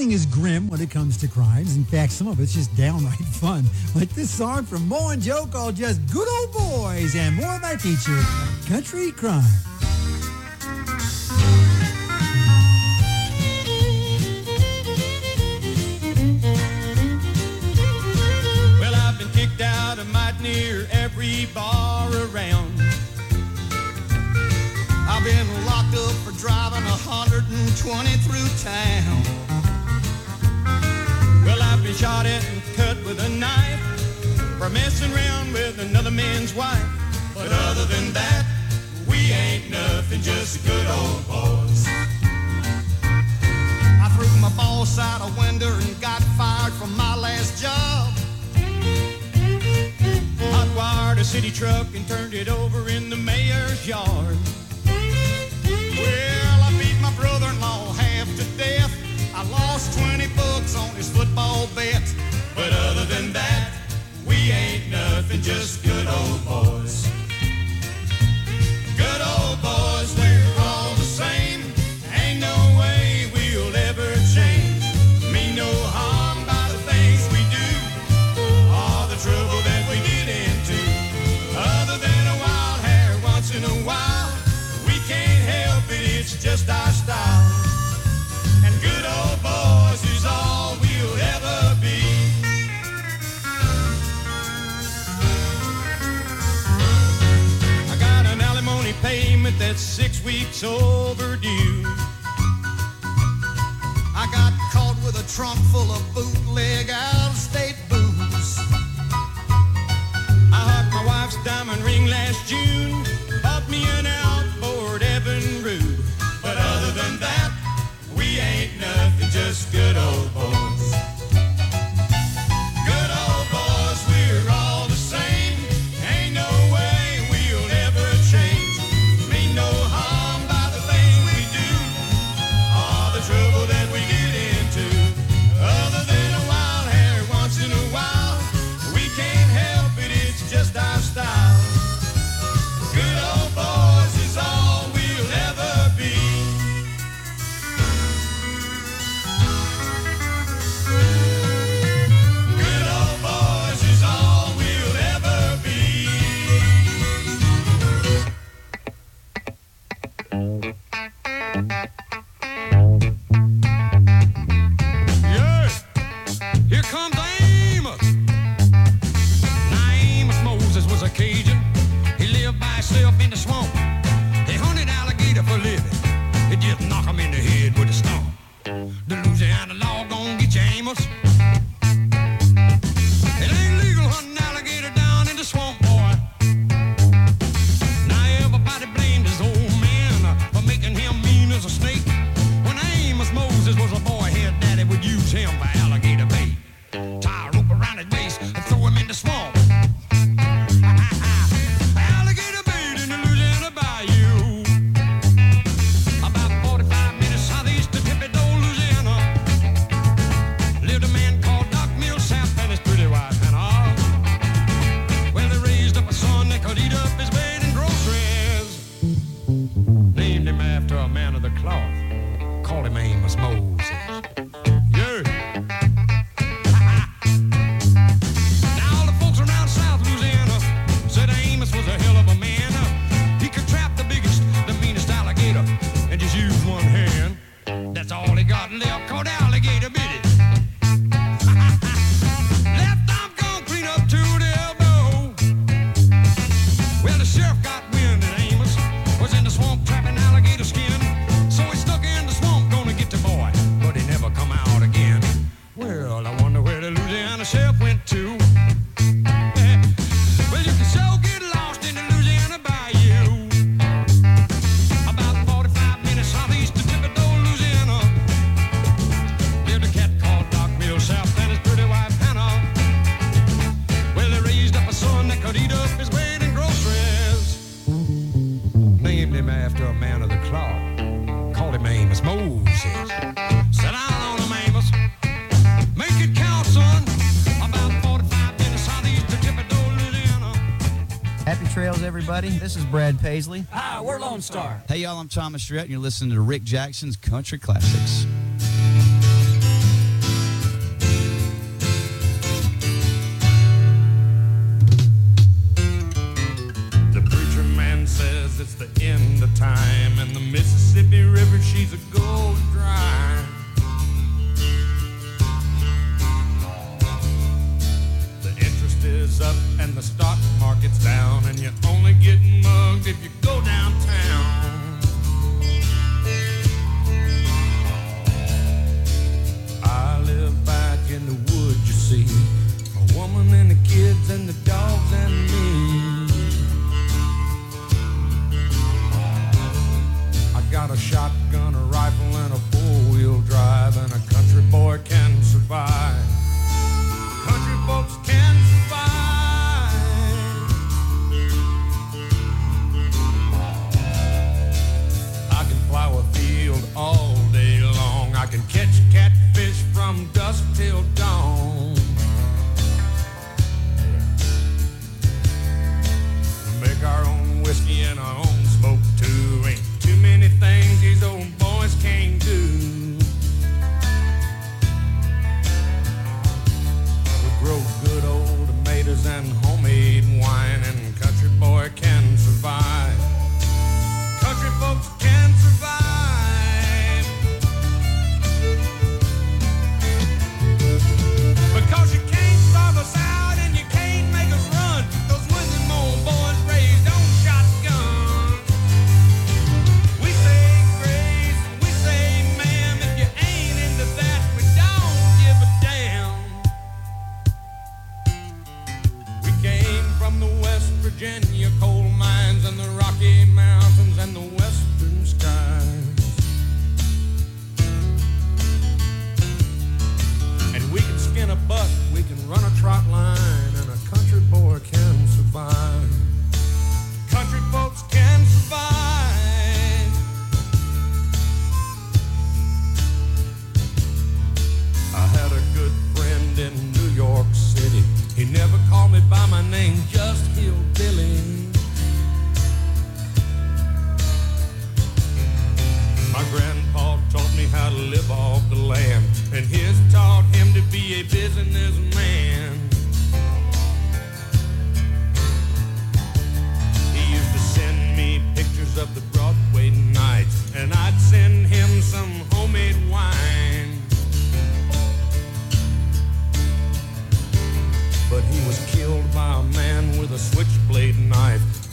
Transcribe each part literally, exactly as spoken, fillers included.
Nothing is grim when it comes to crimes. In fact, some of it's just downright fun. Like this song from Mo and Joe called just Good Old Boys, and more of my feature, Country Crime. Well, I've been kicked out of might near every bar around. I've been locked up for driving one hundred twenty through town. Well, I've been shot at and cut with a knife for messing around with another man's wife. But other than that, we ain't nothing, just good old boys. I threw my boss out a window and got fired from my last job. Hot-wired a city truck and turned it over in the mayor's yard. Well, I beat my brother-in-law half to death. I lost twenty bucks on his football bet. But other than that, we ain't nothing, just good old boys. Good old boys, we're all the same. Ain't no way we'll ever change. Mean no harm by the things we do, all the trouble that we get into. Other than a wild hair once in a while, we can't help it, it's just our style. And good old boys is all we'll ever be. I got an alimony payment that's six weeks overdue. I got caught with a trunk full of bootleg out-of-state booze. I hocked my wife's diamond ring last June, bought me an outboard Evinrude. But other than that, we ain't nothing, just good old boys. Good old boys, we're all the same. Ain't no way we'll ever change. Mean no harm by the things we do, all the trouble that we get into. Other than a wild hair once in a while, we can't help it, it's just our style. Good old boys is all we'll ever be. Good old boys is all we'll ever be. Yeah, here comes Amos. Now Amos Moses was a Cajun. He lived by himself in the swamp. He hunted alligator for a living. He just knock him in the head with a stump. The Louisiana law gon' get you, Amos. It ain't legal hunting alligator down in the swamp, boy. Now everybody blamed his old man for making him mean as a snake. When Amos Moses was a boy, his daddy would use him for alligator bait. Tie a rope around his waist and throw him in the swamp. Alligator bait in the Louisiana bayou. About forty-five minutes southeast of Thibodaux, Louisiana, lived a man called Doc Millsap and his pretty wife Hannah. Well, they raised up a son that could eat up his bed and groceries. Named him after a man of the cloth. Called him Amos Moses. Yeah. Now all the folks around South Louisiana said Amos was a hell of a man. He could trap the biggest, the meanest alligator and just use one hand. That's all he got left, called alligator bit it. Left arm gone clean up to the elbow. Well, the sheriff got wind that Amos was in the swamp trapping alligator skin. So he stuck in the swamp, gonna get the boy, but he never come out again. Well, I wonder where the Louisiana sheriff went to. Well, you can so get lost in the Louisiana bayou. About forty-five minutes southeast of Thibodaux, Louisiana, lived a cat called Doc Millsap and his pretty wife Hannah. Well, they raised up a son that could eat up his weight in groceries. Named him after a man of the cloth. Called him Amos Moses. Sit down on him, Amos. Make it count, son. About forty-five minutes southeast of Thibodaux, Louisiana. Happy trails, everybody. This is Brad Paisley. Hi, we're Lone Star. Hey, y'all, I'm Thomas Rhett, and you're listening to Rick Jackson's Country Classics.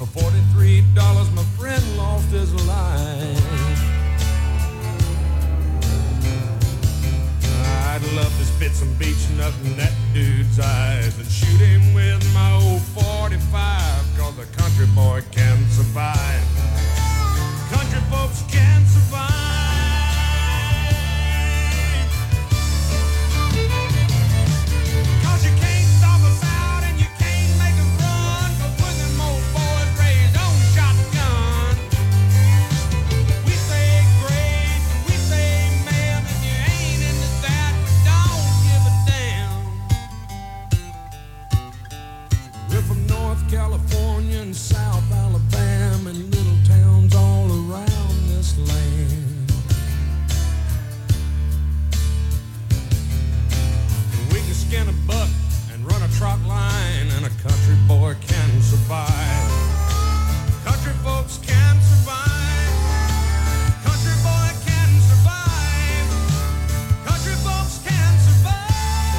For forty-three dollars, my friend lost his life. I'd love to spit some beach nut in that dude's eyes and shoot him with my old forty-five, cause a country boy can survive. Country folks can survive. Cause you can't stop us out and you can't make us run, cause we're them old boys raised on shotgun. We say great, we say man, and you ain't into that, don't give a damn. We're from North California and South Alabama and little towns all around this land. And we can skin a buck and run a trot line, and a country boy can survive. Country folks can survive. Country boy can survive. Country folks can survive.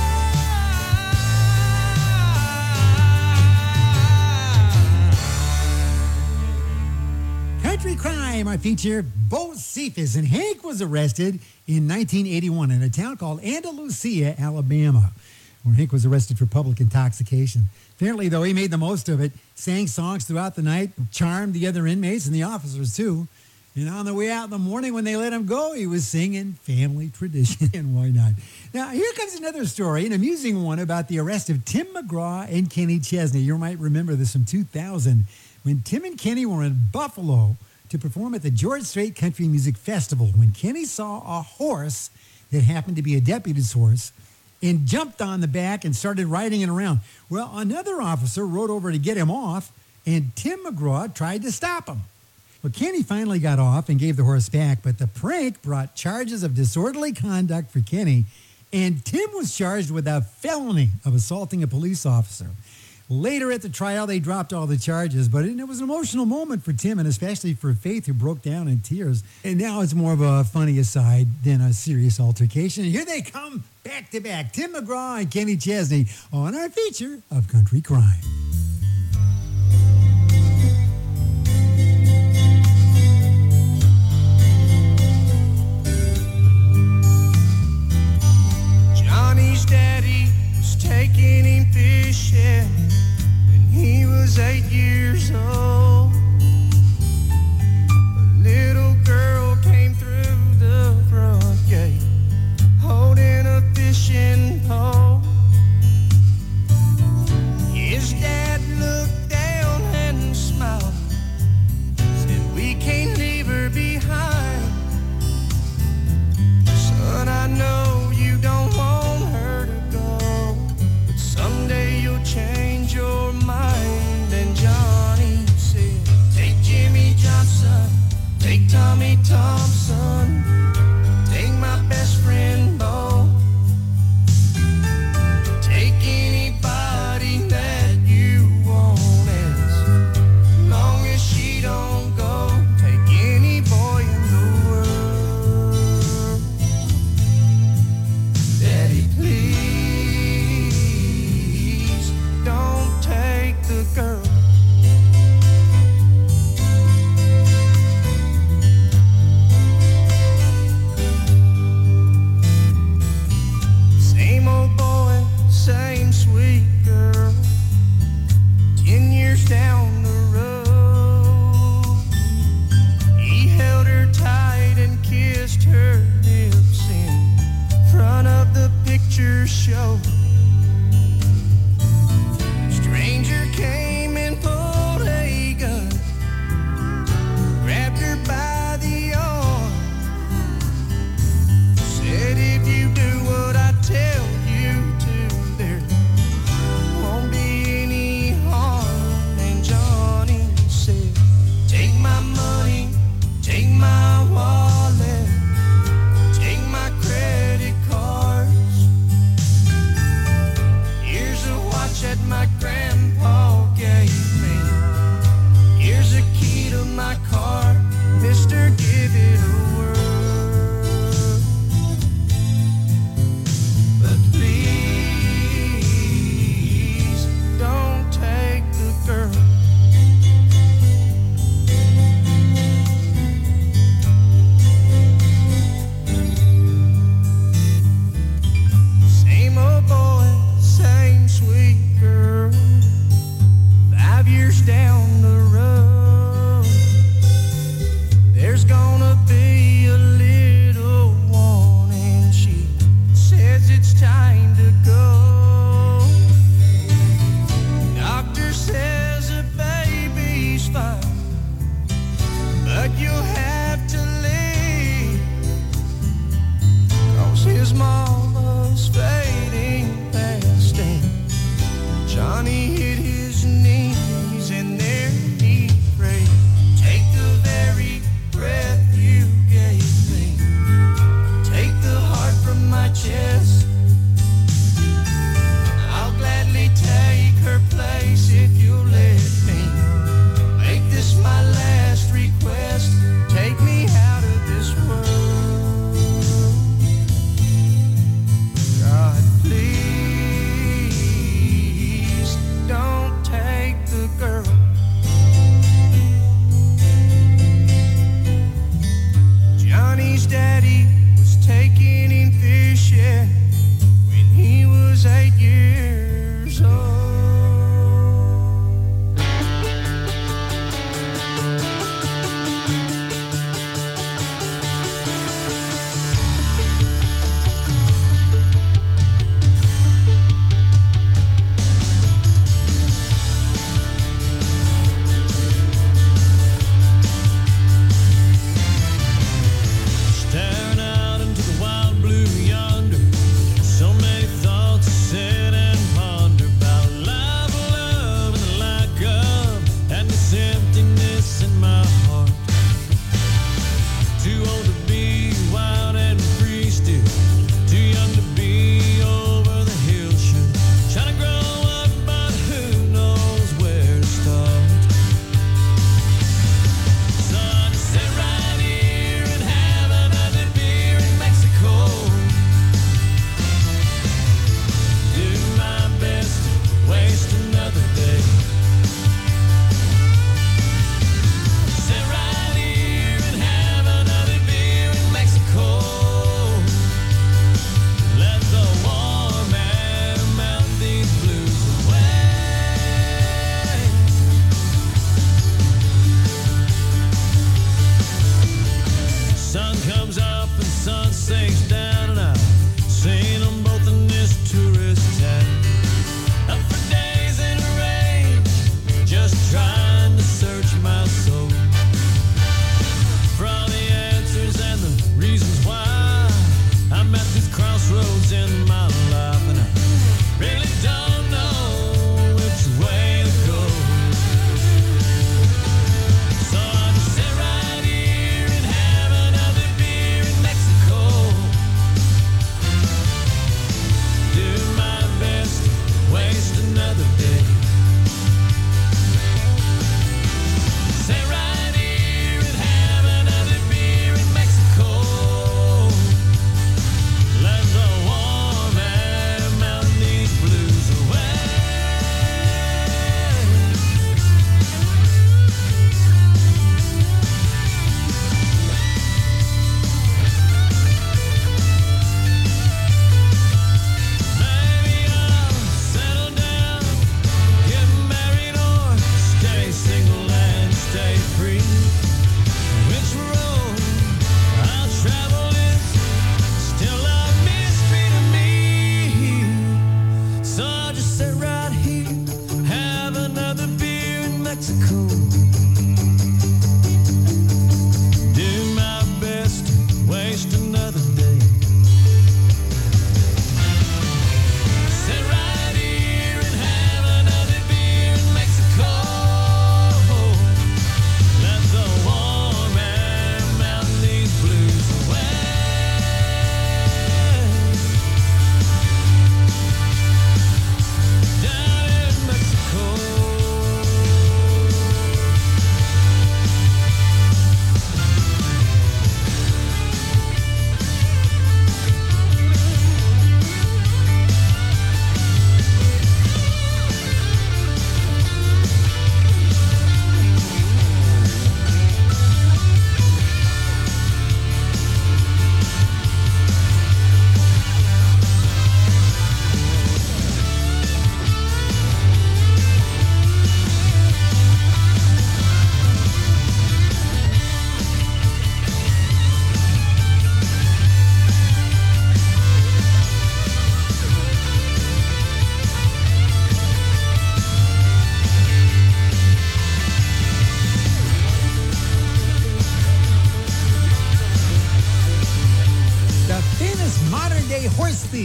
Country Crime, our feature. Bo Cephas and Hank was arrested in nineteen eighty-one in a town called Andalusia, Alabama, where Hank was arrested for public intoxication. Apparently, though, he made the most of it, sang songs throughout the night, charmed the other inmates and the officers, too. And on the way out in the morning when they let him go, he was singing family tradition, and why not? Now, here comes another story, an amusing one about the arrest of Tim McGraw and Kenny Chesney. You might remember this from two thousand, when Tim and Kenny were in Buffalo to perform at the George Strait Country Music Festival, when Kenny saw a horse that happened to be a deputy's horse and jumped on the back and started riding it around. Well, another officer rode over to get him off, and Tim McGraw tried to stop him. Well, Kenny finally got off and gave the horse back, but the prank brought charges of disorderly conduct for Kenny, and Tim was charged with a felony of assaulting a police officer. Later at the trial, they dropped all the charges, but it was an emotional moment for Tim, and especially for Faith, who broke down in tears. And now it's more of a funny aside than a serious altercation. Here they come, back to back, Tim McGraw and Kenny Chesney on our feature of Country Crime. Johnny's daddy was taking him fishing when he was eight years old. A little girl came through the front gate holding a fishing pole. His dad looked down and smiled, said, "We can't leave her behind. Son, I know you don't want her to go, but someday you'll change your mind." And Johnny said, "Take Jimmy Johnson, take Tommy Thompson, take my best friend Bo, take anybody that you want, as long as she don't go. Take any boy in the world. Daddy, please don't take the girl." Same old boy, same sweet girl, ten years down the road. He held her tight and kissed her lips in front of the picture show. Stranger came and pulled a gun, grabbed her by the arm, said, "If you do what I tell you to, there won't be any harm." And Johnny said, "Take my money, take my wallet, take my credit cards, it's time to go. Doctor says the baby's fine, but you'll have to leave, 'cause his mama's fading fast, and Johnny hit his knees and there he prayed, take the very breath you gave me, take the heart from my chest,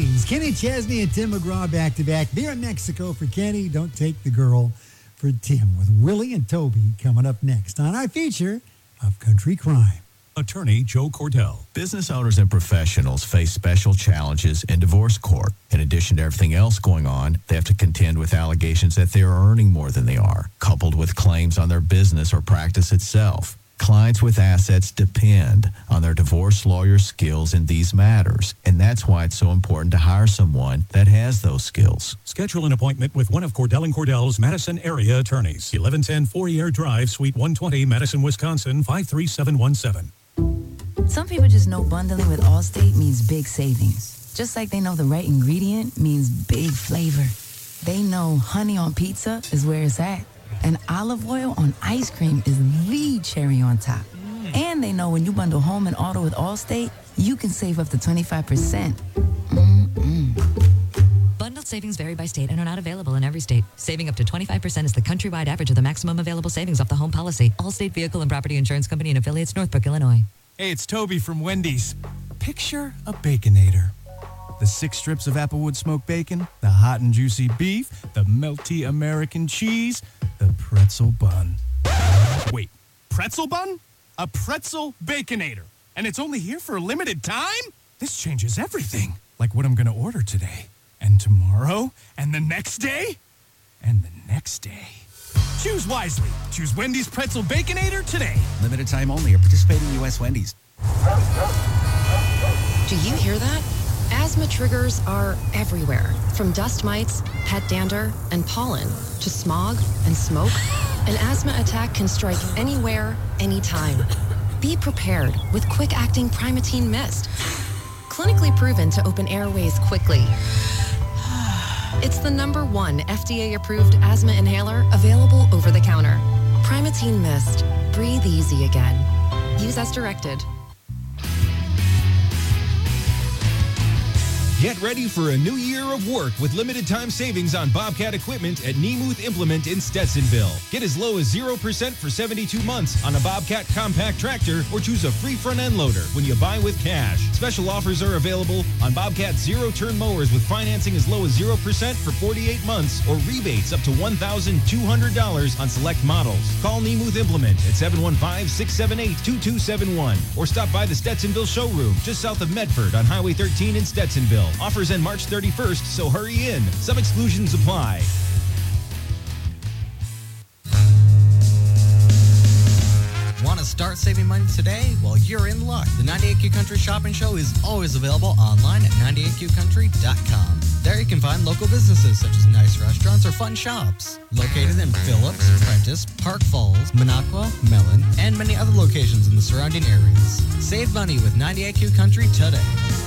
Savings. Kenny Chesney and Tim McGraw back to back. Beer in Mexico for Kenny. Don't take the girl for Tim, with Willie and Toby coming up next on our feature of Country Crime. Attorney Joe Cordell. Business owners and professionals face special challenges in divorce court. In addition to everything else going on, they have to contend with allegations that they are earning more than they are, coupled with claims on their business or practice itself. Clients with assets depend on their divorce lawyer skills in these matters, and that's why it's so important to hire someone that has those skills. Schedule an appointment with one of Cordell and Cordell's Madison area attorneys. eleven ten Fourier Drive, Suite one twenty, Madison, Wisconsin, five three seven one seven. Some people just know bundling with Allstate means big savings. Just like they know the right ingredient means big flavor. They know honey on pizza is where it's at. And olive oil on ice cream is the cherry on top. Mm. And they know when you bundle home and auto with Allstate, you can save up to twenty-five percent. Mm-mm. Bundled savings vary by state and are not available in every state. Saving up to twenty-five percent is the countrywide average of the maximum available savings off the home policy. Allstate Vehicle and Property Insurance Company and affiliates, Northbrook, Illinois. Hey, it's Toby from Wendy's. Picture a Baconator. The six strips of Applewood smoked bacon, the hot and juicy beef, the melty American cheese, the pretzel bun. Wait, pretzel bun? A pretzel Baconator. And it's only here for a limited time? This changes everything. Like what I'm going to order today, and tomorrow, and the next day, and the next day. Choose wisely. Choose Wendy's Pretzel Baconator today. Limited time only at participating U S Wendy's. Do you hear that? Asthma triggers are everywhere, from dust mites, pet dander, and pollen, to smog and smoke. An asthma attack can strike anywhere, anytime. Be prepared with quick-acting Primatene Mist. Clinically proven to open airways quickly. It's the number one F D A-approved asthma inhaler available over the counter. Primatene Mist. Breathe easy again. Use as directed. Get ready for a new year of work with limited time savings on Bobcat equipment at Nemuth Implement in Stetsonville. Get as low as zero percent for seventy-two months on a Bobcat compact tractor, or choose a free front end loader when you buy with cash. Special offers are available on Bobcat zero-turn mowers with financing as low as zero percent for forty-eight months, or rebates up to one thousand two hundred dollars on select models. Call Nemuth Implement at seven one five, six seven eight, two two seven one or stop by the Stetsonville showroom just south of Medford on Highway thirteen in Stetsonville. Offers end March thirty-first, so hurry in. Some exclusions apply. Want to start saving money today? Well, you're in luck. The ninety-eight Q Country Shopping Show is always available online at ninety-eight q country dot com. There you can find local businesses such as nice restaurants or fun shops. Located in Phillips, Prentice, Park Falls, Minocqua, Mellon, and many other locations in the surrounding areas. Save money with ninety-eight Q Country today.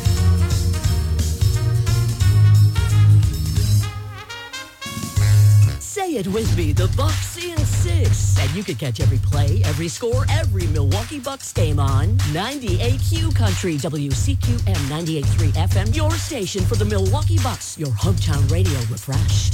Say it with me, the Bucks in six. And you can catch every play, every score, every Milwaukee Bucks game on ninety-eight Q Country, W C Q M ninety-eight point three F M, your station for the Milwaukee Bucks, your hometown radio refreshed.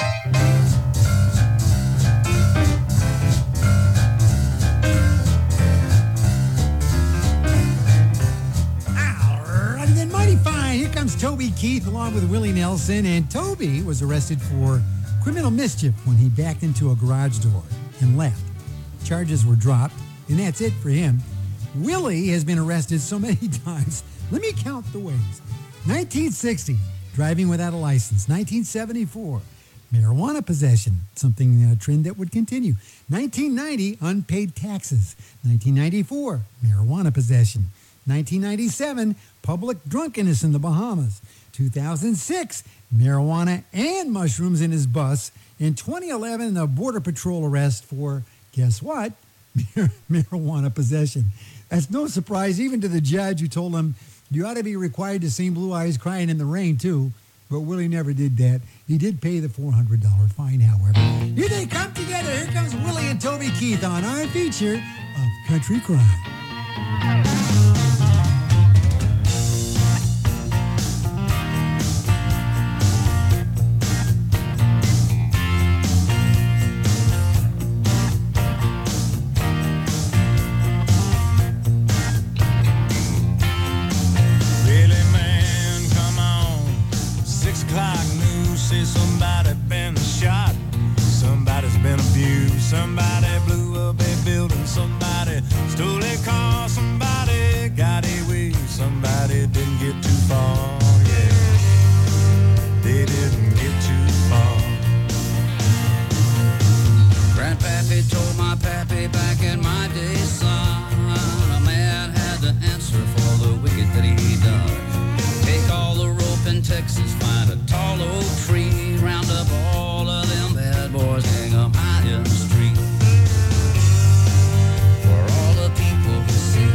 Alrighty then, mighty fine. Here comes Toby Keith along with Willie Nelson, and Toby was arrested for criminal mischief when he backed into a garage door and left. Charges were dropped, and that's it for him. Willie has been arrested so many times. Let me count the ways. nineteen sixty, driving without a license. nineteen seventy-four, marijuana possession, something, a trend that would continue. nineteen ninety, unpaid taxes. nineteen ninety-four, marijuana possession. nineteen ninety-seven, public drunkenness in the Bahamas. two thousand six, marijuana and mushrooms in his bus. In twenty eleven, a Border Patrol arrest for, guess what? Marijuana possession. That's no surprise even to the judge, who told him, you ought to be required to sing Blue Eyes Crying in the Rain, too. But Willie never did that. He did pay the four hundred dollars fine, however. Here they come together. Here comes Willie and Toby Keith on our feature of Country Crime. say somebody been shot, somebody's been abused, somebody blew up a building, somebody stole a car, somebody got away, somebody didn't get too far, yeah, they didn't get too far. Grandpappy told my pappy back in my day, son, a man had to answer for the wicked that he done. Take all the rope in Texas, find a tall oak tree, round up all of them bad boys, hang 'em high in the street. For all the people to see.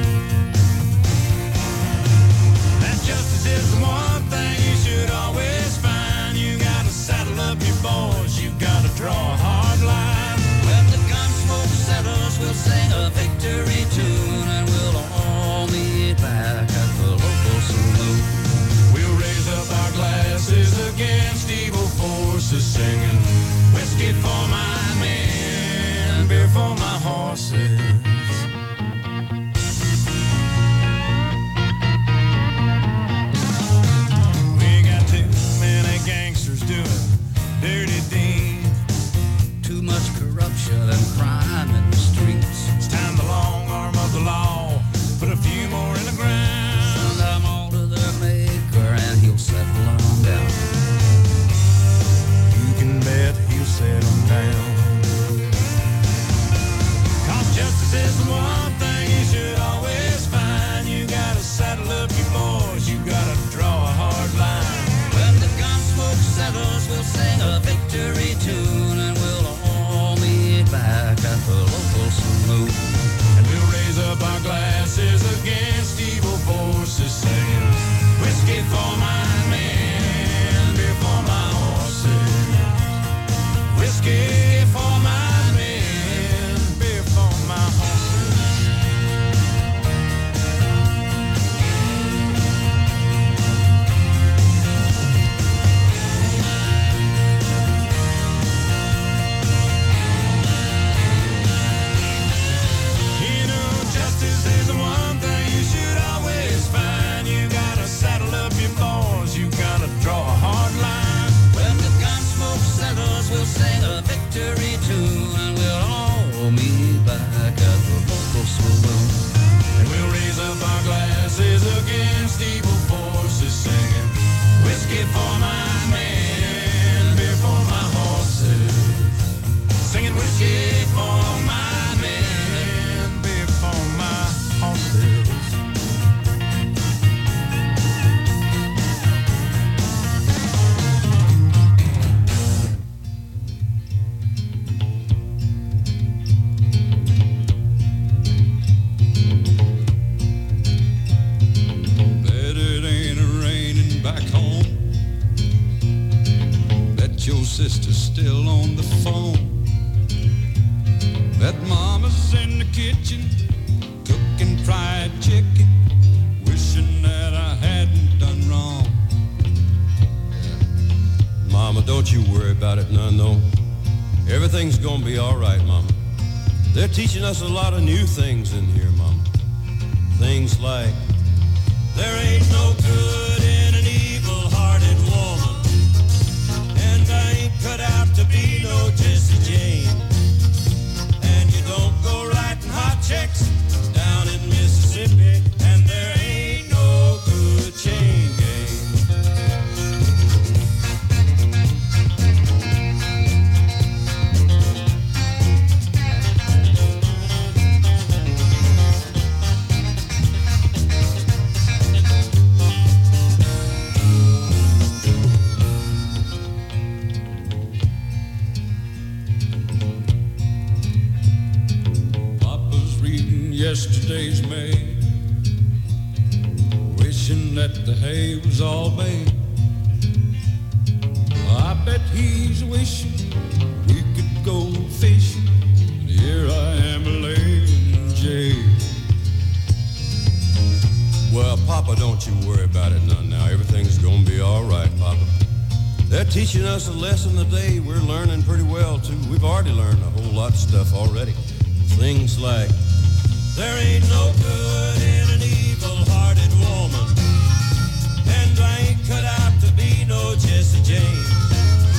That justice is the one thing you should always find. You gotta saddle up your boys, you gotta draw a hard line. When the gunsmoke settles, we'll sing a victory tune, and we'll all meet back at the local saloon. We'll raise up our glasses against evil forces, singing whiskey for my men, beer for my horses. We got too many gangsters doing dirty deeds, too much corruption and crime in the streets. It's time the long arm of the law put a few more in the ground. Send them all to their maker and he'll settle them down. You can bet he'll settle down. Cause justice is the one thing you should always find. You gotta saddle up your boys, you gotta draw a hard line. When the gunsmoke settles, we'll sing a victory tune, and we'll all meet back at the local saloon. And we'll raise up our glasses against evil forces, singing whiskey for my men, beer for my horses. Whiskey for my men, beer for my horses. You know, justice is the one thing you should always find. You gotta saddle up your boys, you gotta draw a hard line. When the gunsmoke settles, we'll sing a victory tune, and we'll all meet back at the local saloon. And we'll raise up our glasses against evil forces, singing whiskey for my men, beer for my horses. Singing whiskey for my men, beer for my horses. Bet it ain't raining back home. Bet your sister's still on the phone. Bet mama's in the kitchen cooking fried chicken, wishing that I hadn't done wrong. Mama, don't you worry about it none, though. Everything's gonna be all right, Mama. They're teaching us a lot of new things in here, Mama. Things like, there ain't no good in an evil-hearted woman, and I ain't cut out to be no Jesse Jane. And you don't go writing hot checks down in Mississippi, and there ain't no good chain gang. Papa's reading yesterday's mail, wishing that the hay was all made. I bet he's wishing we could go fishing, and here I am laying in jail. Well, Papa, don't you worry about it none now. Everything's gonna be all right, Papa. They're teaching us a lesson a day. We're learning pretty well, too. We've already learned a whole lot of stuff already. Things like, there ain't no good in an evil-hearted woman, and I ain't cut out to be no Jesse James.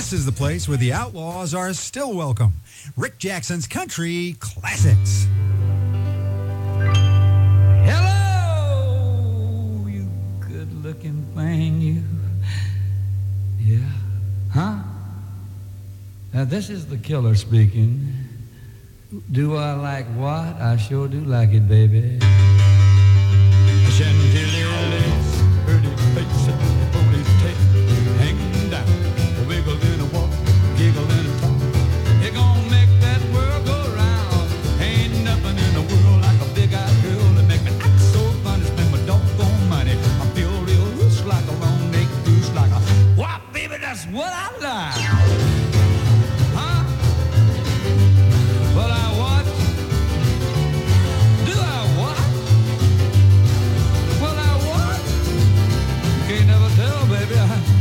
this is the place where the outlaws are still welcome. Rick Jackson's Country Classics. Hello, you good-looking thing, you. Yeah. Huh? Now, this is the killer speaking. Do I like what? I sure do like it, baby. Chantilly legs, pretty face, ponytail, hanging down, wiggle in a walk, giggle in a talk. You're gonna make that world go round. Ain't nothing in the world like a big-eyed girl that make me act so funny, spend my doggone money. I feel real loose like a long neck goose, like a why, baby, that's what I like. Huh? Well, I what? Do I what? Well, I what? Can't never tell, baby.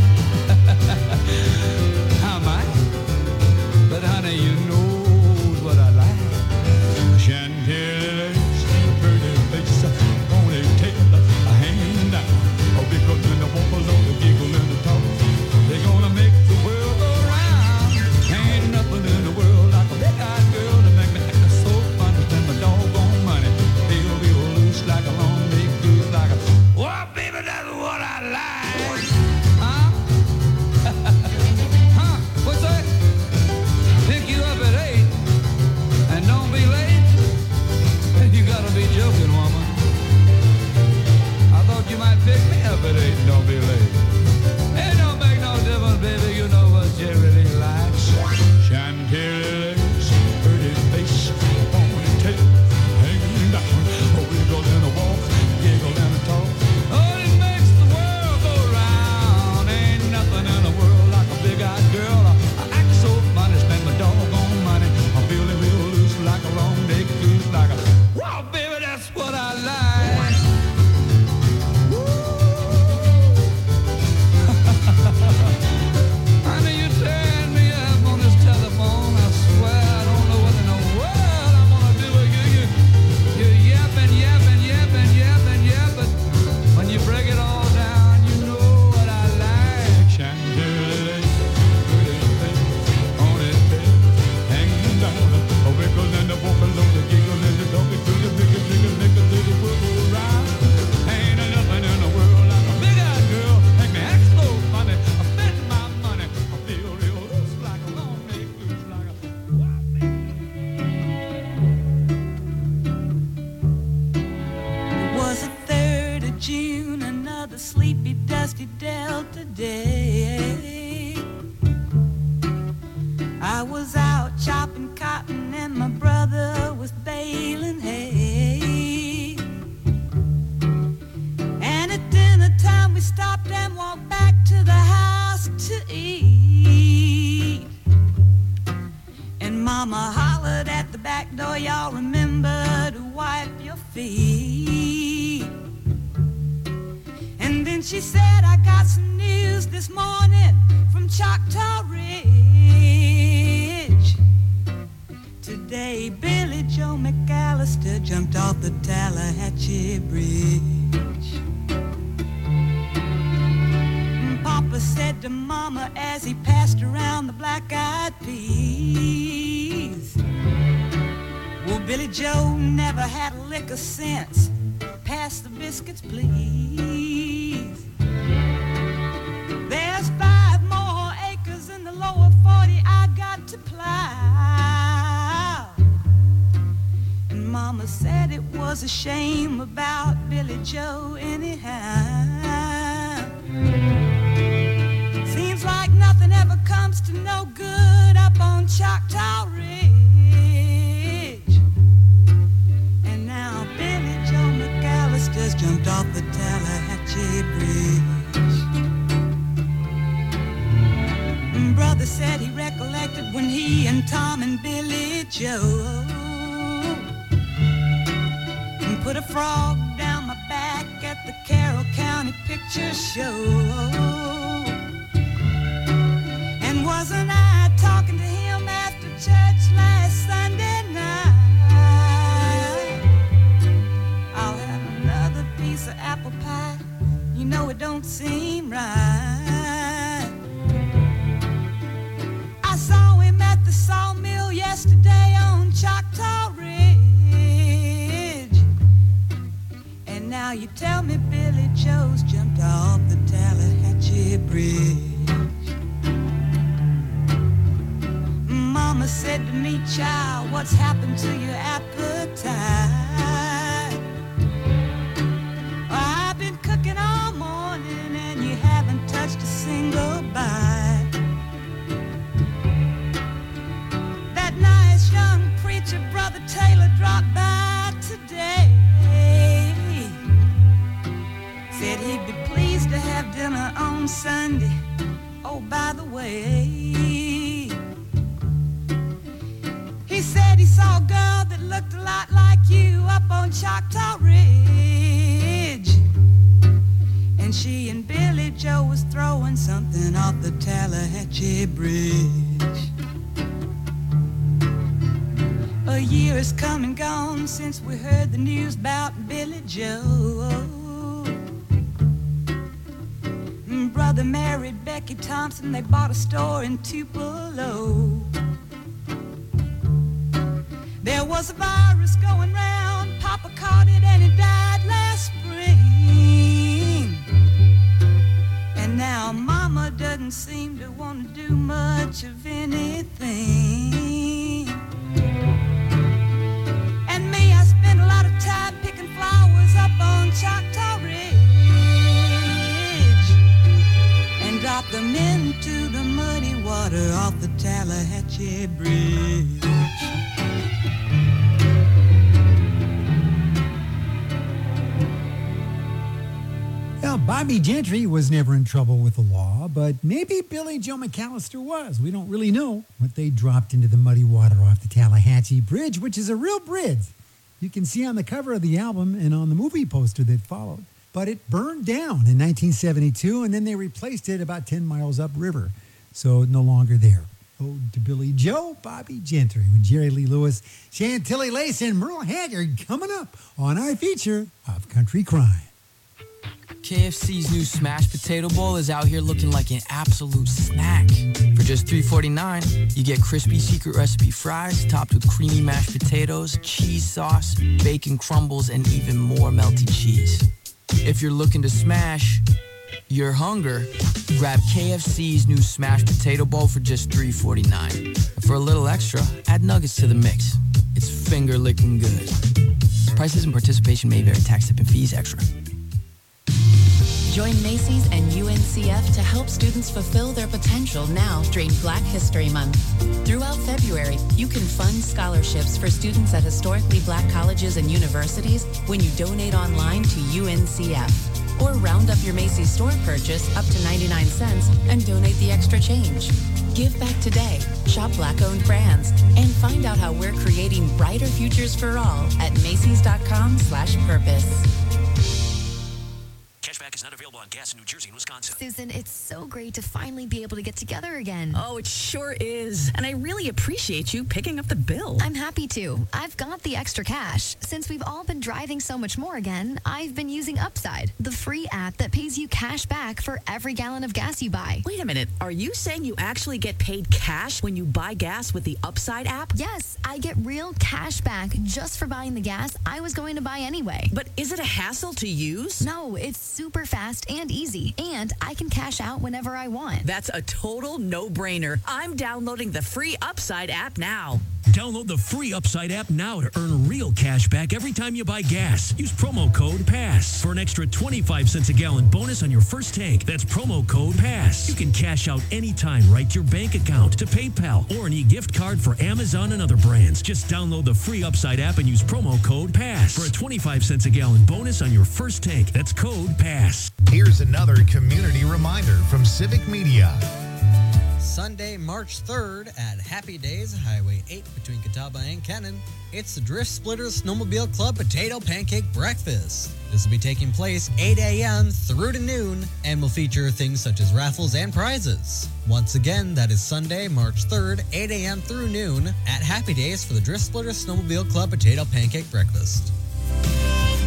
How am I? But honey, you knows what I like. Chantilly, pretty face, ponytail, hanging down. Oh, because when the woman on the giggle and the talk, they're gonna make the world go round. Ain't nothing in the world like a big-eyed girl to make me act so funny, spend my doggone money. Feel real loose like a long neck goose, like a well, baby, that's what I like. Huh? Huh? What's that? Pick you up at eight and don't be late. You gotta be joking, woman. I thought you might pick me up at eight and don't be late. It don't make no difference, baby. You know what you really like. Chantilly legs, pretty face, ponytail, hanging down. Oh, wiggle and a walk, giggle and a talk. Oh, it makes the world go round. Ain't nothing in the world like a big-eyed girl. I act so funny, spend my doggone money. I'm feeling real loose like a long neck goose, like a wow, baby, that's what I like. Honey, you tearing me up on this telephone. I swear I don't know what in the world I'm gonna do with you. You, you're yapping, yapping, yapping, yapping, yapping. When you break it all down, you know what I like. Chantilly, pretty face, ponytail, hanging down. A wiggle and a walk along the giggle and the doggy to the bigger, bigger, bigger, bigger, wiggle around. Ain't nothing in the world like a big-eyed girl. Make me act so funny. I spend my money. I feel real loose like a long neck goose, like a It was the third of June, another sleepy, dusty Delta day. I was out chopping cotton and my brother was baling hay. And at dinner time we stopped and walked back to the house to eat. And Mama hollered at the back door, y'all remember to wipe your feet. And then she said, I got some news this morning from Choctaw Ridge. Today Billy Joe McAllister jumped off the Tallahatchie Bridge. And Papa said to Mama as he passed around the black-eyed peas, well, Billy Joe never had a lick of sense. Pass the biscuits, please. There's five more acres in the lower forty I got to plow. And Mama said it was a shame about Billy Joe anyhow. Seems like nothing ever comes to no good up on Choctaw Ridge. And now Billy Joe McAllister's jumped off the Tallahatchie Bridge. Brother said he recollected when he and Tom and Billy Joe put a frog down my back at the Carroll County Picture Show. And wasn't I talking to him after church last Sunday night? I'll have another piece of apple pie. You know it don't seem right. sawmill yesterday on Choctaw Ridge. And now you tell me Billy Joe's jumped off the Tallahatchie Bridge. Mama said to me, child, what's happened to your appetite? I've been cooking all morning and you haven't touched a single bite. That nice young preacher, Brother Taylor, dropped by today. Said he'd be pleased to have dinner on Sunday. Oh, by the way, he said he saw a girl that looked a lot like you up on Choctaw Ridge. And she and Billy Joe was throwing something off the Tallahatchie Bridge. A year has come and gone since we heard the news about Billy Joe. Brother married Becky Thompson, they bought a store in Tupelo. There was a virus going round, Papa caught it and he died last spring. And now Mama doesn't seem to want to do much of anything. And me, I spend a lot of time picking flowers up on Choctaw Ridge and drop them into the muddy water off the Tallahatchie Bridge. Well, Bobby Gentry was never in trouble with the law, but maybe Billy Joe McAllister was. We don't really know. But they dropped into the muddy water off the Tallahatchie Bridge, which is a real bridge. You can see on the cover of the album and on the movie poster that followed. But it burned down in nineteen seventy-two, and then they replaced it about ten miles upriver. So no longer there. Ode to Billy Joe, Bobby Gentry, with Jerry Lee Lewis, Chantilly Lace, and Merle Haggard coming up on our feature of Country Crime. K F C's new smashed potato bowl is out here looking like an absolute snack. For just three forty-nine, you get crispy secret recipe fries topped with creamy mashed potatoes, cheese sauce, bacon crumbles, and even more melty cheese. If you're looking to smash your hunger, grab K F C's new smashed potato bowl for just three forty-nine. For a little extra, add nuggets to the mix. It's finger-licking good. Prices and participation may vary. Tax, tip, and fees extra. Join Macy's and U N C F to help students fulfill their potential now during Black History Month. Throughout February, you can fund scholarships for students at historically black colleges and universities when you donate online to U N C F. Or round up your Macy's store purchase up to ninety-nine cents and donate the extra change. Give back today, shop Black-owned brands, and find out how we're creating brighter futures for all at Macys.com slash purpose. Cashback is not available on gas in New Jersey and Wisconsin. Susan, it's so great to finally be able to get together again. Oh, it sure is. And I really appreciate you picking up the bill. I'm happy to. I've got the extra cash. Since we've all been driving so much more again, I've been using Upside, the free app that pays you cash back for every gallon of gas you buy. Wait a minute. Are you saying you actually get paid cash when you buy gas with the Upside app? Yes, I get real cash back just for buying the gas I was going to buy anyway. But is it a hassle to use? No, it's super fast and easy, and I can cash out whenever I want. That's a total no-brainer. I'm downloading the free Upside app now. Download the free Upside app now to earn real cash back every time you buy gas. Use promo code PASS for an extra twenty-five cents a gallon bonus on your first tank. That's promo code PASS. You can cash out anytime right to your bank account, to PayPal, or an e-gift card for Amazon and other brands. Just download the free Upside app and use promo code PASS for a twenty-five cents a gallon bonus on your first tank. That's code PASS. Here's another community reminder from Civic Media. Sunday, March third at Happy Days, Highway eight between Catawba and Kennon. It's the Drift Splitters Snowmobile Club Potato Pancake Breakfast. This will be taking place eight a.m. through to noon and will feature things such as raffles and prizes. Once again, that is Sunday, March third, eight a.m. through noon at Happy Days for the Drift Splitters Snowmobile Club Potato Pancake Breakfast.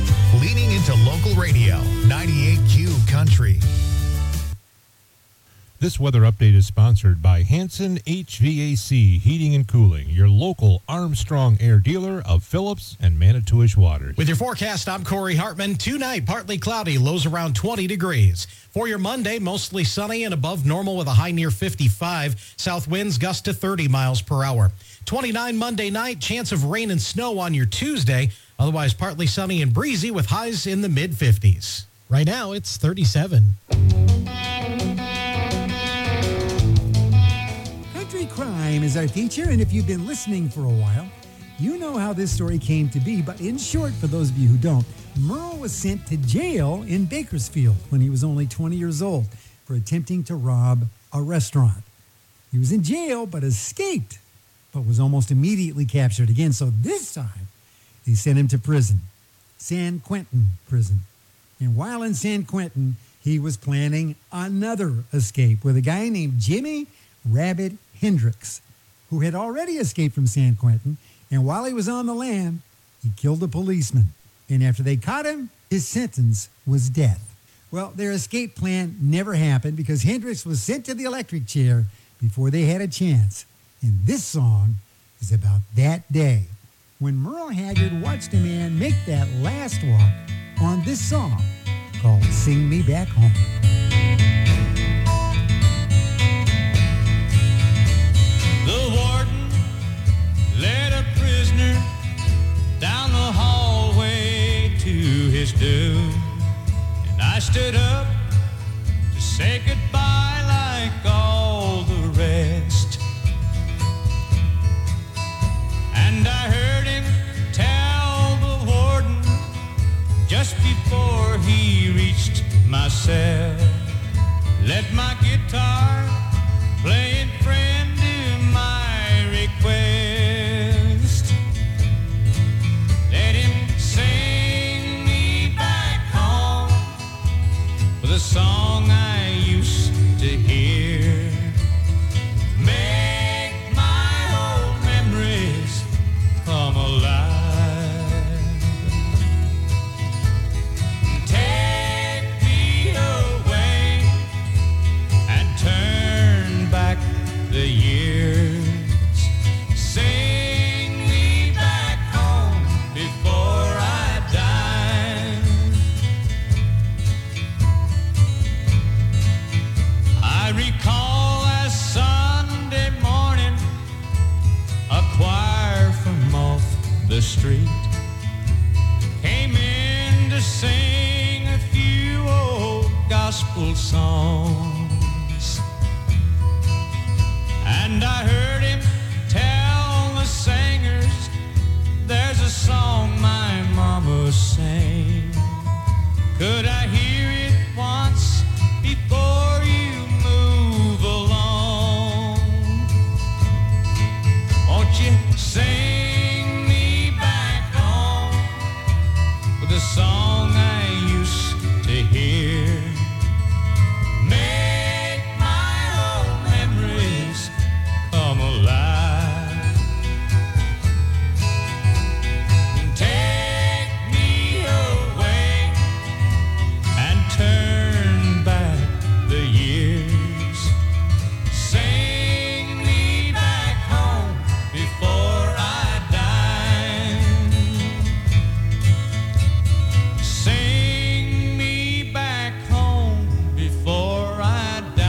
Leaning into local radio, ninety-eight Q Country. This weather update is sponsored by Hanson H V A C Heating and Cooling, your local Armstrong Air dealer of Phillips and Manitowish Waters. With your forecast, I'm Corey Hartman. Tonight, partly cloudy, lows around twenty degrees. For your Monday, mostly sunny and above normal with a high near fifty-five. South winds gust to thirty miles per hour. twenty-nine Monday night, chance of rain and snow on your Tuesday. Otherwise, partly sunny and breezy with highs in the mid-fifties. Right now, it's thirty-seven. Country Crime is our feature, and if you've been listening for a while, you know how this story came to be. But in short, for those of you who don't, Merle was sent to jail in Bakersfield when he was only twenty years old for attempting to rob a restaurant. He was in jail but escaped, but was almost immediately captured again. So this time, they sent him to prison, San Quentin prison. And while in San Quentin, he was planning another escape with a guy named Jimmy Rabbit Hendricks, who had already escaped from San Quentin. And while he was on the lam, he killed a policeman. And after they caught him, his sentence was death. Well, their escape plan never happened because Hendricks was sent to the electric chair before they had a chance. And this song is about that day when Merle Haggard watched a man make that last walk on this song called Sing Me Back Home. The warden led a prisoner down the hallway to his doom. And I stood up to say goodbye like all the rest. And I heard him tell the warden just before he reached my cell, let my guitar playing friend do my request. Let him sing me back home with a song I used to hear. Make my old memories come alive. Take me away and turn back the years. Sing me back home before I die. I recall as Sunday morning, a choir from off the street came in to sing a few old gospel songs. And I heard him tell the singers, there's a song my mama sang. Could I hear it once before you move along? Won't you sing me back home with a song I used to hear? Make my old memories come alive. Take me away and turn back the years. Sing me back home before I die. Sing me back home before I die.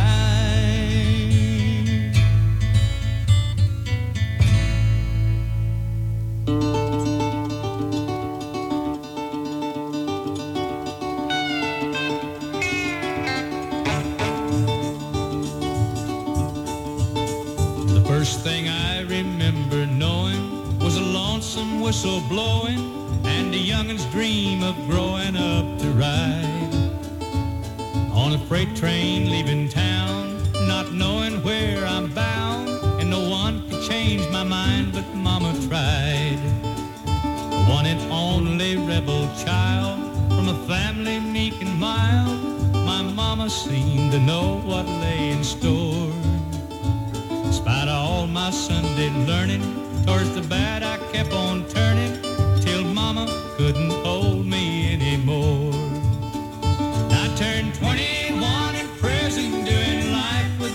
The first thing I remember knowing was a lonesome whistle blowing and a youngin's dream of growing up to ride on a freight train leaving town, not knowing where I'm bound, and no one could change my mind, but Mama tried. The one and only rebel child from a family meek and mild, my Mama seemed to know what lay in store. In spite of all my Sunday learning, towards the bad I kept on turning, till Mama couldn't hold me anymore. I turned twenty-one in prison, doing life with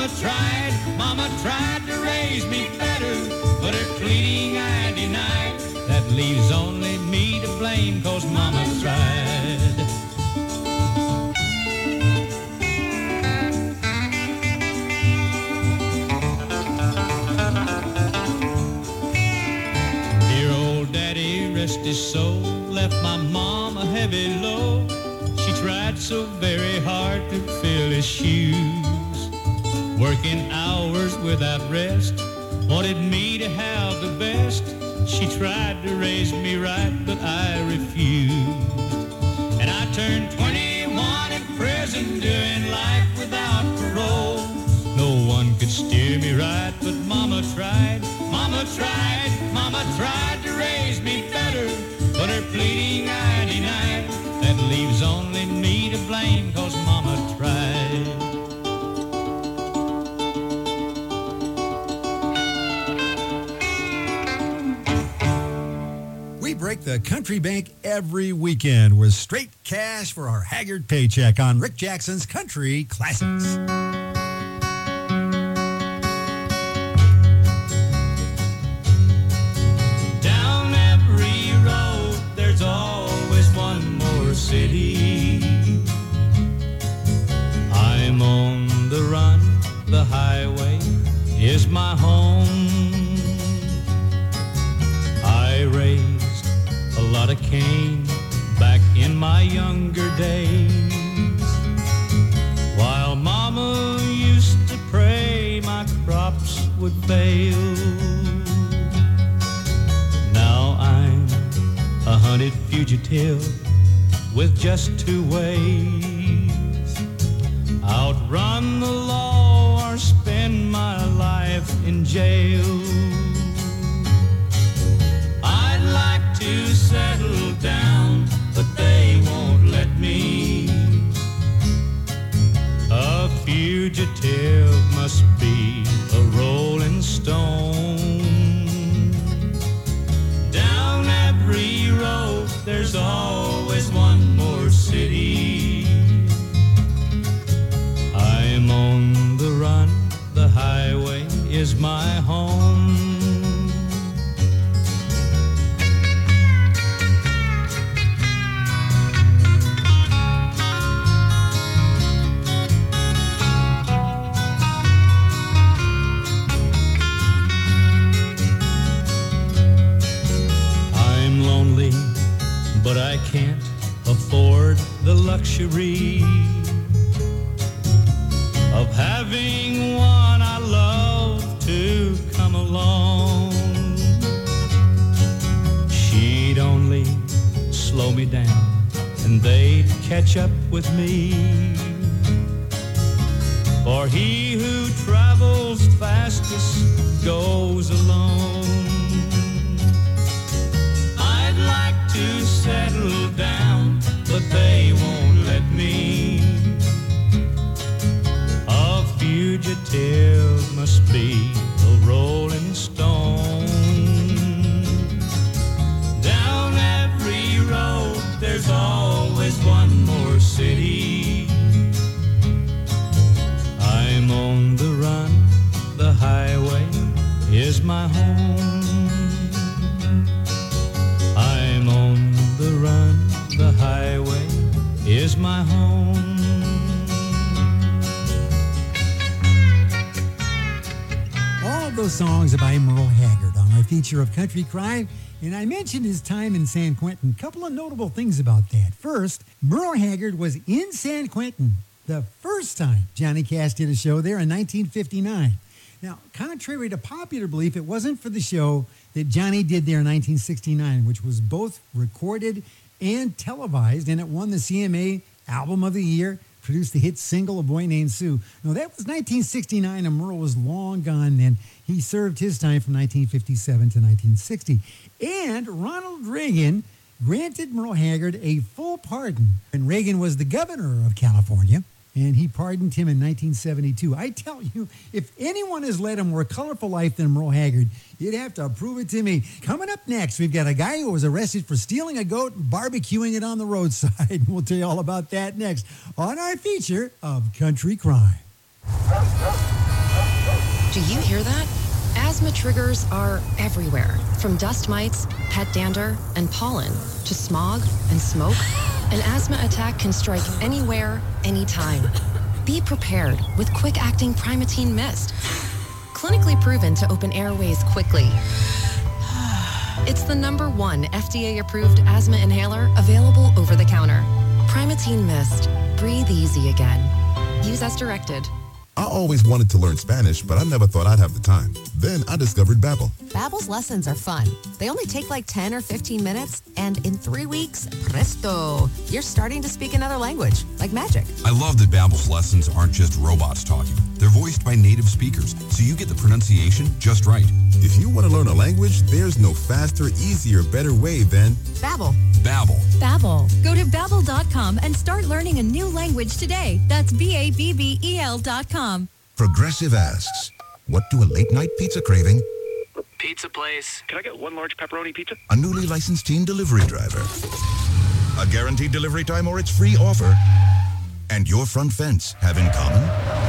Mama tried, Mama tried to raise me better, but her pleading I denied. That leaves only me to blame, 'cause Mama tried. Dear old Daddy, rest his soul, left my mom a heavy load. She tried so very hard to fill his shoes, working hours without rest, wanted me to have the best. She tried to raise me right, but I refused. And I turned twenty-one in prison, doing life without parole. No one could steer me right, but Mama tried, Mama tried, Mama tried to raise me better, but her pleading I denied. That leaves only me to blame, 'cause Mama tried. We break the country bank every weekend with straight cash for our Haggard paycheck on Rick Jackson's Country Classics. Down every road, there's always one more city. I'm on the run, the highway is my home. I raised a lot of cane back in my younger days, while Mama used to pray my crops would fail. Now I'm a hunted fugitive with just two ways: outrun the law or spend my life in jail. I'd like to settle down, but they won't let me. A fugitive must be a rolling stone. Down every road, there's always one more city. I'm on the run, the highway is my home. But I can't afford the luxury of having one I love to come along. She'd only slow me down and they'd catch up with me. For he who travels fastest goes alone. I'd like to settle down, but they won't let me. A fugitive must be a rolling stone. Down every road, there's always one more city. I'm on the run, the highway is my home. I'm on the run, the highway is my home. All of those songs are by Merle Haggard on our feature of Country Crime. And I mentioned his time in San Quentin. A couple of notable things about that. First, Merle Haggard was in San Quentin the first time Johnny Cash did a show there in nineteen fifty-nine. Now, contrary to popular belief, it wasn't for the show that Johnny did there in nineteen sixty-nine, which was both recorded and televised, and it won the C M A Album of the Year, produced the hit single A Boy Named Sue. No, that was nineteen sixty-nine, and Merle was long gone then. He served his time from nineteen fifty-seven to nineteen sixty. And Ronald Reagan granted Merle Haggard a full pardon. And Reagan was the governor of California, and he pardoned him in nineteen seventy-two. I tell you, if anyone has led a more colorful life than Merle Haggard, you'd have to prove it to me. Coming up next, we've got a guy who was arrested for stealing a goat and barbecuing it on the roadside. We'll tell you all about that next on our feature of Country Crime. Do you hear that? Asthma triggers are everywhere, from dust mites, pet dander, and pollen, to smog and smoke. An asthma attack can strike anywhere, anytime. Be prepared with quick-acting Primatene Mist. Clinically proven to open airways quickly. It's the number one F D A-approved asthma inhaler available over the counter. Primatene Mist. Breathe easy again. Use as directed. I always wanted to learn Spanish, but I never thought I'd have the time. Then I discovered Babbel. Babbel's lessons are fun. They only take like ten or fifteen minutes, and in three weeks, presto, you're starting to speak another language, like magic. I love that Babbel's lessons aren't just robots talking. They're voiced by native speakers, so you get the pronunciation just right. If you want to learn a language, there's no faster, easier, better way than Babbel. Babbel. Babbel. Go to babbel dot com and start learning a new language today. That's B A B B E L dot com. Progressive asks, what do a late-night pizza craving, Pizza place. Can I get one large pepperoni pizza? a newly licensed teen delivery driver, a guaranteed delivery time or its free offer, and your front fence have in common?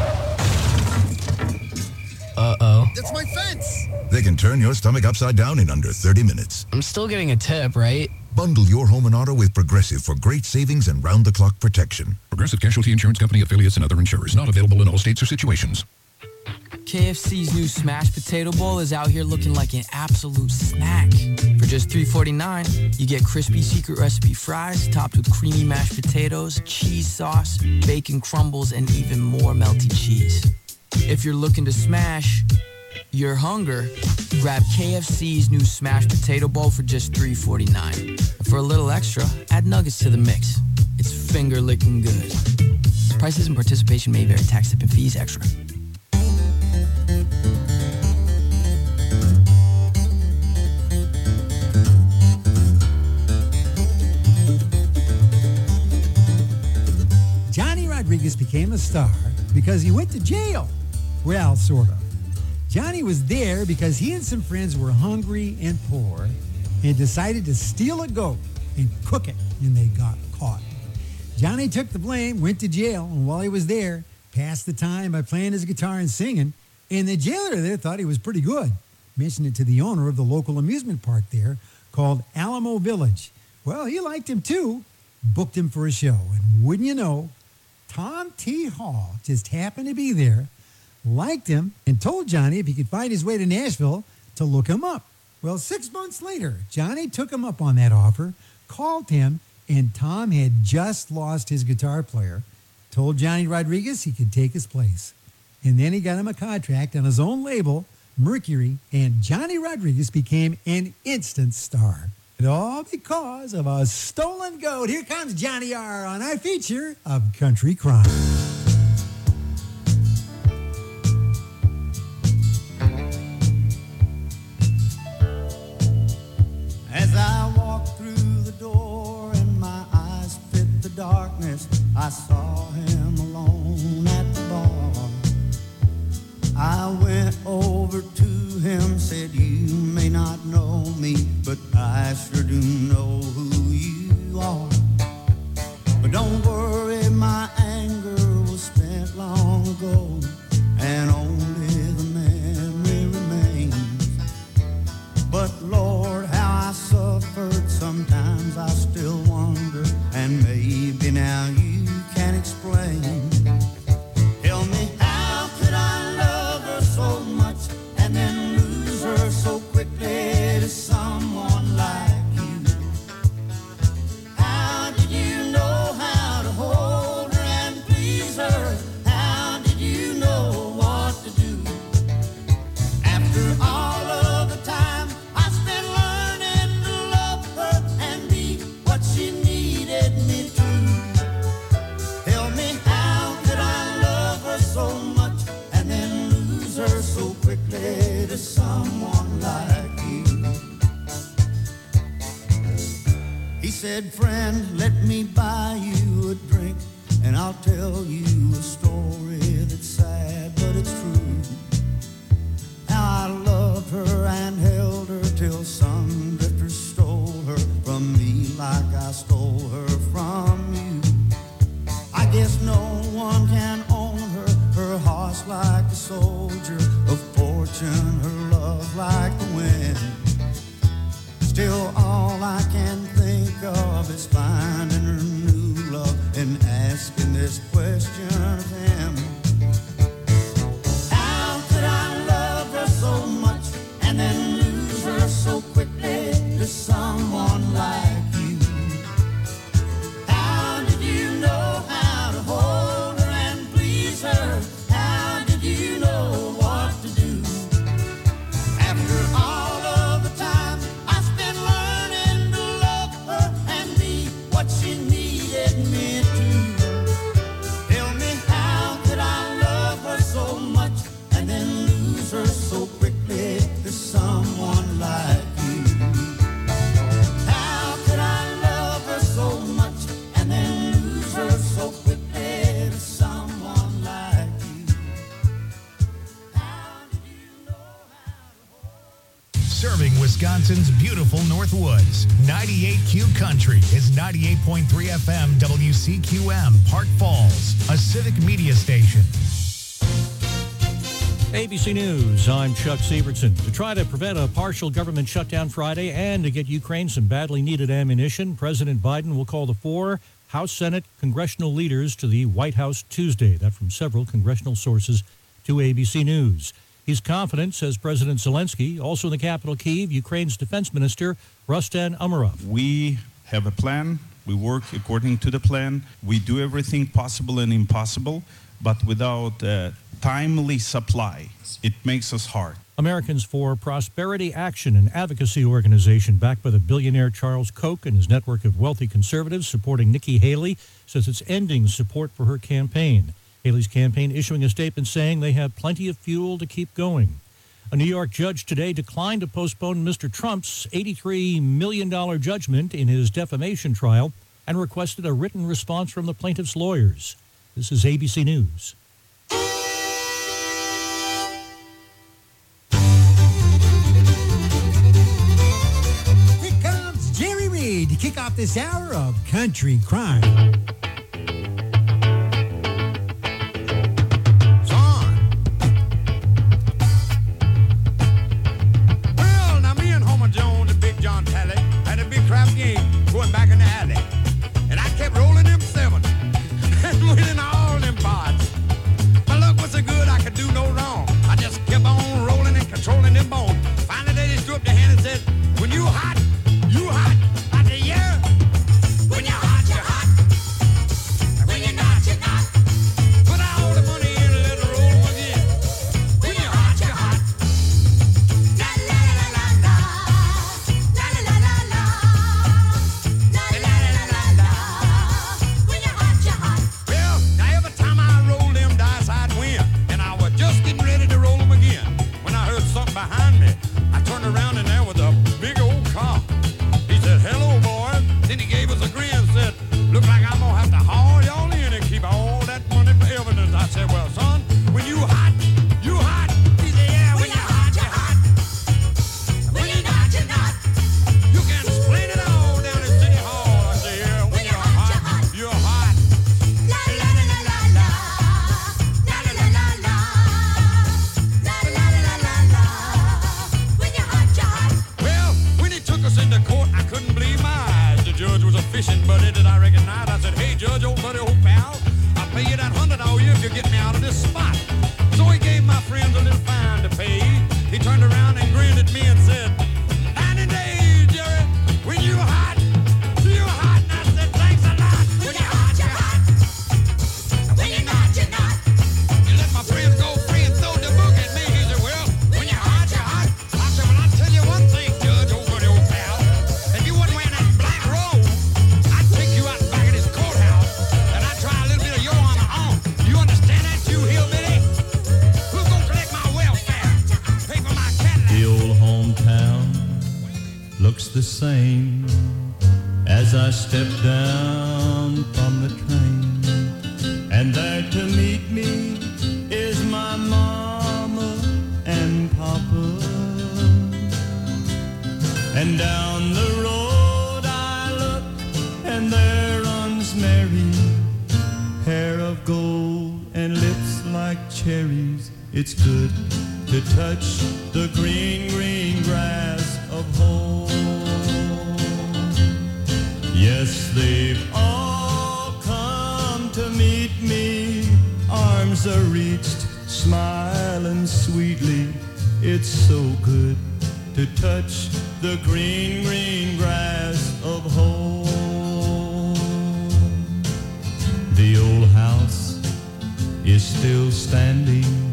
Uh-oh. That's my fence! They can turn your stomach upside down in under thirty minutes. I'm still getting a tip, right? Bundle your home and auto with Progressive for great savings and round-the-clock protection. Progressive Casualty Insurance Company affiliates and other insurers. Not available in all states or situations. K F C's new smashed potato bowl is out here looking like an absolute snack. For just three forty-nine, you get crispy secret recipe fries topped with creamy mashed potatoes, cheese sauce, bacon crumbles, and even more melty cheese. If you're looking to smash your hunger, grab K F C's new smashed potato bowl for just three forty-nine. For a little extra, add nuggets to the mix. It's finger-licking good. Prices and participation may vary. Tax, tip, and fees extra. Johnny Rodriguez became a star because he went to jail. Well, sort of. Johnny was there because he and some friends were hungry and poor and decided to steal a goat and cook it, and they got caught. Johnny took the blame, went to jail, and while he was there, passed the time by playing his guitar and singing, and the jailer there thought he was pretty good. Mentioned it to the owner of the local amusement park there called Alamo Village. Well, he liked him too, booked him for a show, and wouldn't you know, Tom T. Hall just happened to be there, liked him, and told Johnny if he could find his way to Nashville to look him up. Well, six months later, Johnny took him up on that offer, called him, and Tom had just lost his guitar player, told Johnny Rodriguez he could take his place. And then he got him a contract on his own label, Mercury, and Johnny Rodriguez became an instant star. And all because of a stolen goat. Here comes Johnny R. on our feature of Country Crime. As I walked through the door and my eyes fit the darkness, I saw him alone at the bar. I went over to him, said, you may not know me, but I sure do know who you are. But don't worry, my anger was spent long ago, and only the memory remains. But Lord, how I suffered, sometimes I still wonder, and maybe now you can explain. Tell me, how could I love her so much and then lose her so quickly to someone like you? How did you know how to hold her and please her? How did you know what to do? After all of the time I spent learning to love her and be what she needed me to. Tell me, how could I love her so much and then lose her so quickly to someone like you? He said, friend, let me buy you a drink, and I'll tell you a story that's sad, but it's true. How I loved her and held her till some drifter stole her from me like I stole her from you. I guess no one can own her, her heart's like a soldier of Still all I can think of is finding her new love and asking this question of him. How could I love her so much and then lose her so quickly to someone like you? How did you know how to hold her and please her? How did you know what to do? After all of the time I spent learning to love her and be what she needed me to. Tell me, how could I love her so much and then lose her so quickly to someone like you? How could I love her so much and then lose her so quickly to someone like you? Serving Wisconsin's beautiful Northwoods. ninety-eight Q Country is ninety-eight point three F M W C Q M, Park Falls, a civic media station. A B C News, I'm Chuck Sievertson. To try to prevent a partial government shutdown Friday and to get Ukraine some badly needed ammunition, President Biden will call the four House, Senate, congressional leaders to the White House Tuesday. That from several congressional sources to A B C News. He's confident, says President Zelensky. Also in the capital, Kyiv, Ukraine's defense minister, Rustan Umerov. We have a plan. We work according to the plan. We do everything possible and impossible, but without a timely supply, it makes us hard. Americans for Prosperity Action, an advocacy organization backed by the billionaire Charles Koch and his network of wealthy conservatives supporting Nikki Haley, says it's ending support for her campaign. Haley's campaign issuing a statement saying they have plenty of fuel to keep going. A New York judge today declined to postpone Mister Trump's eighty-three million dollars judgment in his defamation trial and requested a written response from the plaintiff's lawyers. This is A B C News. Here comes Jerry Reed to kick off this hour of Country Crime. Going back in the alley, and I kept rolling them seven and winning all them pots. My luck was so good I could do no wrong. I just kept on rolling and controlling them bones. Finally they just threw up their hand and said, when you hot, you hot. I said, yeah. When you're hot, you're hot. And when you're not, you're not. Put all the money in and let it roll again. When you're hot, you're hot. La la la la la. La la la la la. Well, now every time I rolled them dice, I'd win. And I was just getting ready to roll them again when I heard something behind me. I turned around and there was a big old cop. He said, hello, boy. Then he gave us a grin and said, look like I'm going to have to haul y'all in and keep all that money for evidence. I said, well, son, when you hot, you hot. He said, yeah, when you're hot, you're hot. When you're not, you're not. You can explain it all down in City Hall. I said, yeah, when you're hot, you're hot. La la la la la la. La la la la la. La la la la la. When you're hot, you're hot. Well, when he took us into court, I couldn't believe my eyes. The judge was a fishing buddy that I recognized. I said, hey, judge, old buddy, old pal, I'll pay you that hundred all year if you get me out of this spot. So he gave my friends a little fine to pay. He turned around and grinned at me and said, ninety days, Jerry, when you hot, you hot. And I said, thanks a lot. When you're hot, you're hot. When you're not, you're not. You let my friends go free and throw the book at me. He said, well, when you're hot, you're hot. I said, well, I'll tell you one thing, Judge, old buddy, old pal. If you wasn't wearing that black robe, I'd take you out back of this courthouse and I'd try a little bit of your on the arm. You understand that, you hillbilly? Who's gonna collect my welfare? Pay for my Cadillac. The old hometown looks the same as I step down from the train. And there to meet me is my mama and papa. And down the road I look and there runs Mary, hair of gold and lips like cherries. It's good to touch the green, green grass of home. they've all come to meet me. Arms are reached, smiling sweetly. It's so good to touch the green, green grass of home. The old house is still standing.